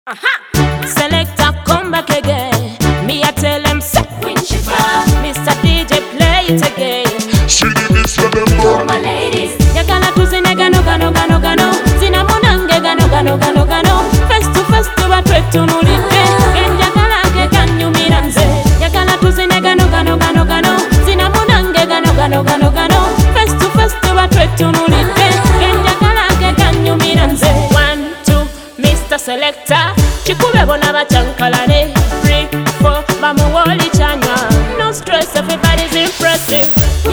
Aha! Selector, come back again. Me, I tell them, when she fall, Mr. DJ, play it again. See the miss for them all my ladies. Yakala tu zine gano gano gano gano. Zina monange gano gano gano gano. Face to batwetu nulite. Yakala ke kanyu miranze. Yakala tu zine gano gano gano gano. Zina monange gano gano gano gano. Face to batwetu nulite. Yakala ke kanyu miranze. 1, 2, Mr. Selector. Chikube bona bachankalane. 3, 4, bamuwoli chanywa. No stress, everybody's impressive.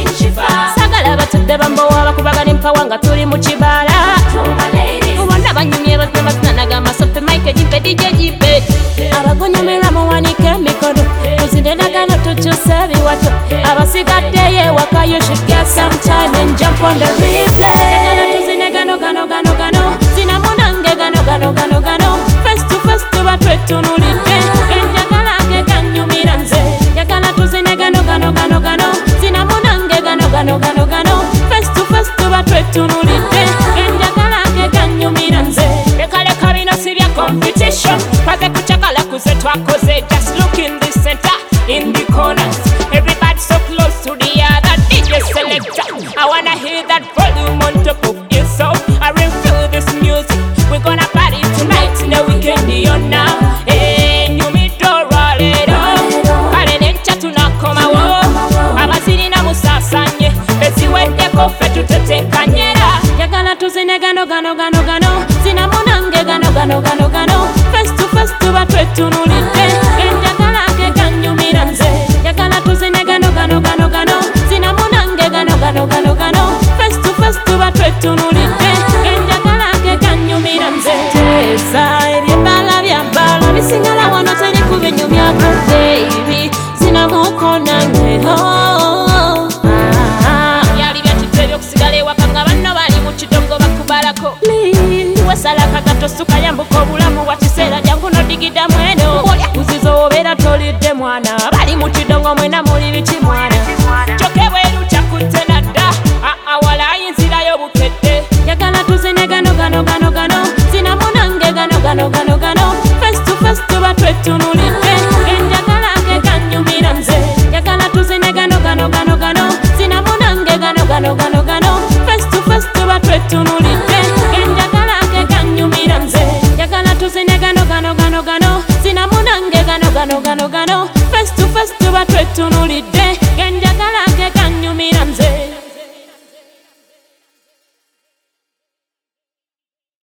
Sagala batudde bambowa bakubagala empawa nga tuli mu kibala. Bonna banyumye bazinanaga amasope Mike jimpe DJ jimpe. Abagonyomera muwanike emikono. Tuzinenagano tukyuse ebiwato. Abasigaddeyo ewaka you should get some time and jump on the replay. Yagala tuzine gano gano gano gano. Zina munange gano gano gano gano. Face to batwetunulidde. Enjagala ke kanyumira nze. Yagala tuzine gano gano gano gano. Zina munange gano gano gano gano. Face to batwetunulidde. Enjagala ke kanyumira nze. Leka bino si bya competition. Pake kuchakala kuze twakoze. Just look in the center, in the corners. Everybody so close to the other. DJ Selector, I wanna hear that volume on top of your soul. I refill this music. We're gonna party tonight in the weekend on now. Hey, you meet Dora Ledo. Kale nencha tunakoma wo. Abazirina musasanye. Beziwedde kofe tutetekanyera. Yagala tuzine gano gano gano gano. Zina munange gano gano gano gano. Face to batwetunulidde. Enjagala ke kanyumira nze. Yagala tuzine gano gano gano gano. Zina munange gano gano gano gano. Face to batwetunulidde. Enjagala ke kanyumira nze. Tesa ebyembala byambala bisingala wano teri ku binyumyako baby. Zina mukonange byali byatitebyo okusigala ewaka nga banno bali mu kidongo bakubalako. Wesala kagato suka yambuka obulamu wa kiseera jangu nodigida mweno. Uzizo obeera tolidde mwana. Bali mu kidongo mwena muli biki mwana. Kyoke bweru kyakutte nadda. Wala ayinzirayo bukedde. Yagala tuzine gano gano gano gano. Zina munange gano gano gano gano. Face to batwetunulidde. Enjagala ke kanyumira nze. Yagala tuzine gano gano gano gano. Zina munange gano gano gano gano. Face to batwetunulidde. Enjagala ke kanyumira nze. Yagala tuzine gano gano gano gano. Zina munange gano gano gano gano. Face to batwetunulidde.